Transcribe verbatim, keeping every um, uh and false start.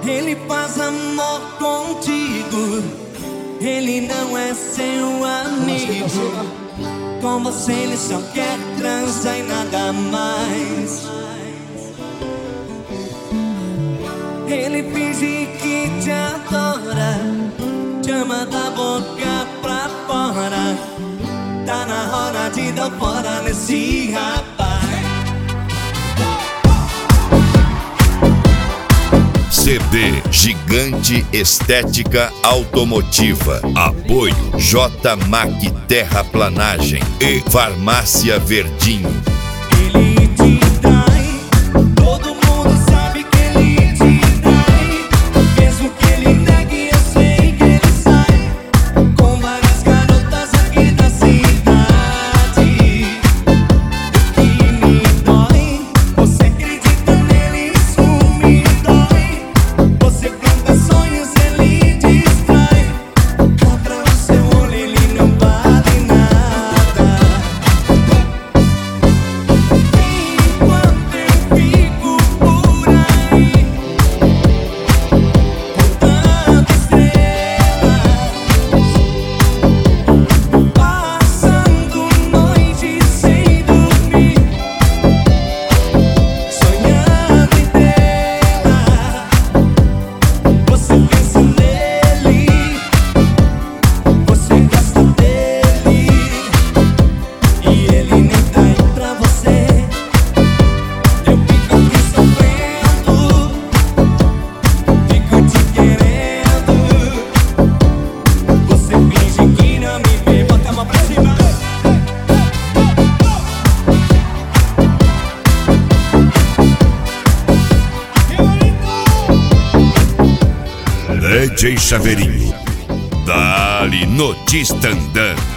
Ele faz amor contigo, ele não é seu amigo. Com você ele só quer transar e nada mais. Ele finge que te adora, te ama da boca pra fora. Tá na hora de dar fora nesse rapaz. C D Gigante Estética Automotiva. Apoio J Mac Terraplanagem e Farmácia Verdinho. Ele te trai, todo mundo sabe que ele te trai. Mesmo que ele negue, eu sei que ele sai com várias garotas aqui da cidade. O que me dói, você acredita nele, isso me dói. Você planta sonhos, ele destrói. Contra o seu olho ele não vale nada. Enquanto eu fico por aí, contando estrelas, passando noites sem dormir, sonhando em tê-la. Você pensa nele, você gosta dele, e ele nem tá aí pra você. Eu fico aqui sofrendo, fico te querendo. Você finge que não me vê, bota a mão pra cima. D J Chaveirinho, dali no Tistandã.